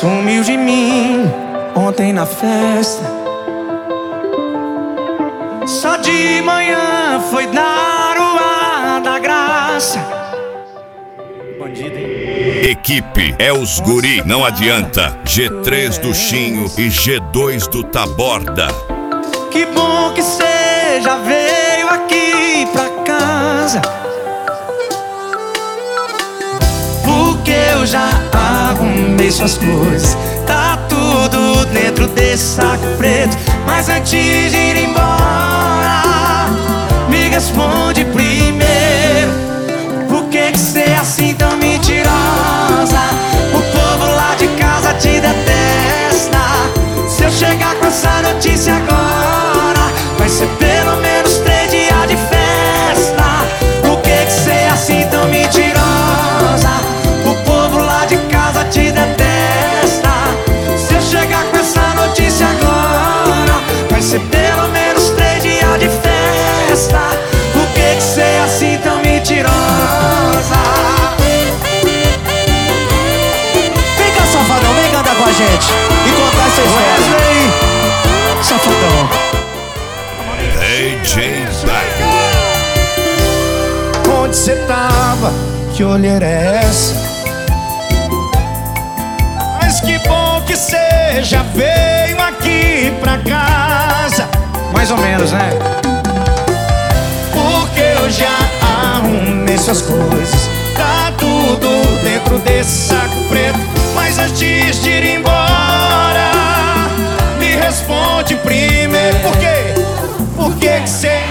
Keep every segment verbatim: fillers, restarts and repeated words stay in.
Sumiu de mim ontem na festa. Só de manhã foi dar o ar da graça. Bandido, hein? Equipe é os guri, não adianta. G três do Chinho e G dois do Taborda. Que bom que cê já veio aqui pra casa, porque eu já arrumei suas coisas. Tá tudo dentro desse saco preto. Mas antes de ir embora, me responde primeiro: por que que cê é assim tão mentirosa? O povo lá de casa te detesta. Se eu chegar com essa notícia agora, vai ser pelo menos três dias de festa. Por que que cê é assim tão mentirosa? O povo lá de casa te detesta. Se eu chegar com essa notícia agora, vai ser pelo menos três dias de festa. Por que que cê é assim tão mentirosa? Vem cá, safadão, vem cantar com a gente e contar essa história. Wesley, safadão. D J Black. Onde cê tava? Que olheira é essa? Mas que bom que cê já veio aqui pra casa. Mais ou menos, né? Porque eu já arrumei suas coisas. Tá tudo dentro desse saco preto. Mas antes de ir embora, me responde primeiro: por quê? Por que que cê...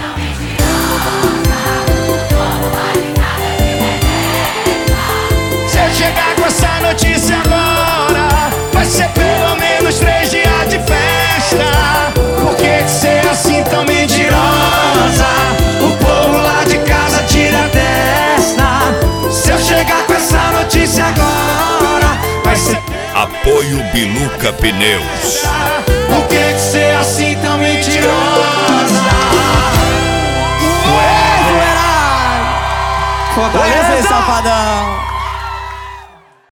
Se eu chegar com essa notícia agora, vai ser pelo menos três dias de festa. Por que que cê é assim tão mentirosa? O povo lá de casa te detesta. Se eu chegar com essa notícia agora, vai ser... Apoio Biluca Pneus. Por que que cê é assim tão mentirosa? Wesley, safadão.